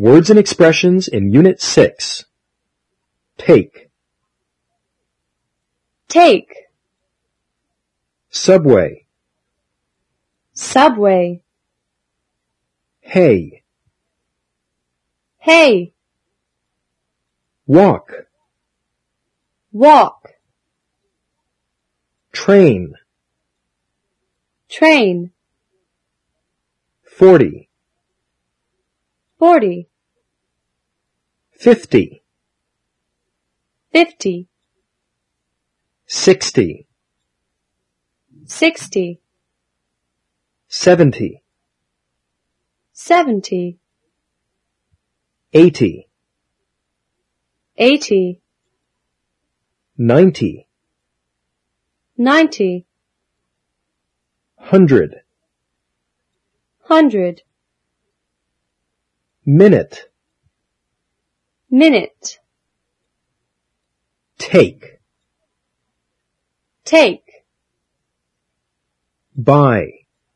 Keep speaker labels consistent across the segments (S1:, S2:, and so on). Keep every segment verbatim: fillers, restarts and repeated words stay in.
S1: Words and expressions in Unit six. Take.
S2: Take.
S1: Subway.
S2: Subway.
S1: Hay.
S2: Hay.
S1: Walk.
S2: Walk.
S1: Train.
S2: Train.
S1: Forty.
S2: Forty.
S1: Fifty.
S2: Fifty.
S1: Sixty.
S2: Sixty.
S1: Seventy.
S2: Seventy.
S1: Eighty.
S2: Eighty.
S1: Ninety.
S2: Ninety.
S1: Hundred.
S2: Hundred.
S1: Minute.
S2: Minute.
S1: Take.
S2: Take.
S1: Buy.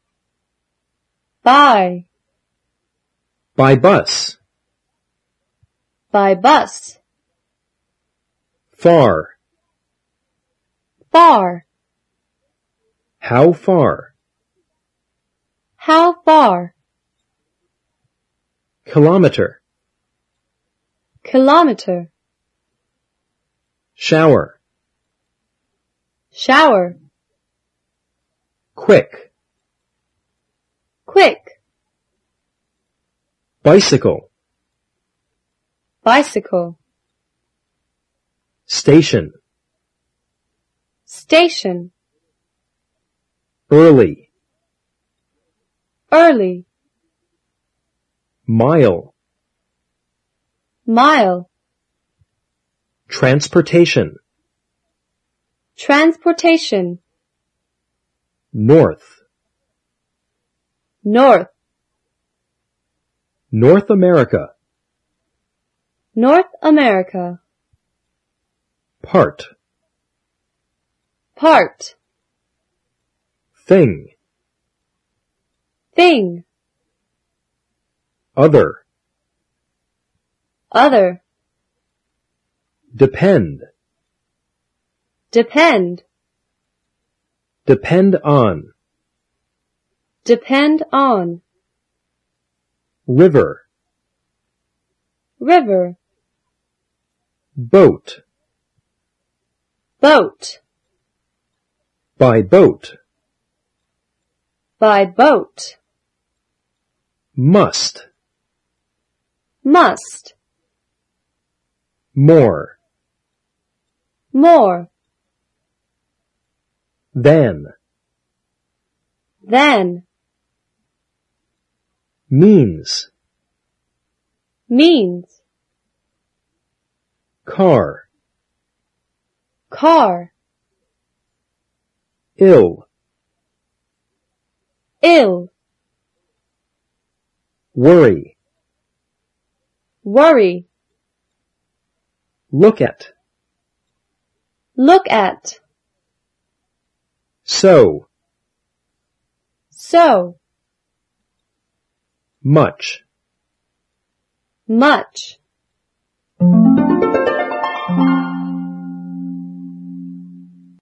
S2: Buy.
S1: By bus.
S2: By bus.
S1: Far.
S2: Far.
S1: How far?
S2: How far?
S1: Kilometer.
S2: Kilometer.
S1: Shower.
S2: Shower.
S1: Quick.
S2: Quick.
S1: Bicycle.
S2: Bicycle.
S1: Station.
S2: Station.
S1: Early.
S2: Early.
S1: Mile.
S2: Mile.
S1: Transportation.
S2: Transportation.
S1: North.
S2: North.
S1: North America.
S2: North America.
S1: Part.
S2: Part.
S1: Thing.
S2: Thing.
S1: Other.
S2: Other.
S1: Depend.
S2: Depend.
S1: Depend on.
S2: Depend on.
S1: River.
S2: River.
S1: Boat.
S2: Boat.
S1: By boat.
S2: By boat.
S1: Must.
S2: Must.
S1: More.
S2: More.
S1: Than.
S2: Than.
S1: Means.
S2: Means.
S1: Car.
S2: Car.
S1: Ill.
S2: Ill.
S1: Worry.
S2: Worry.
S1: Look at.
S2: Look at.
S1: So.
S2: So.
S1: Much.
S2: Much.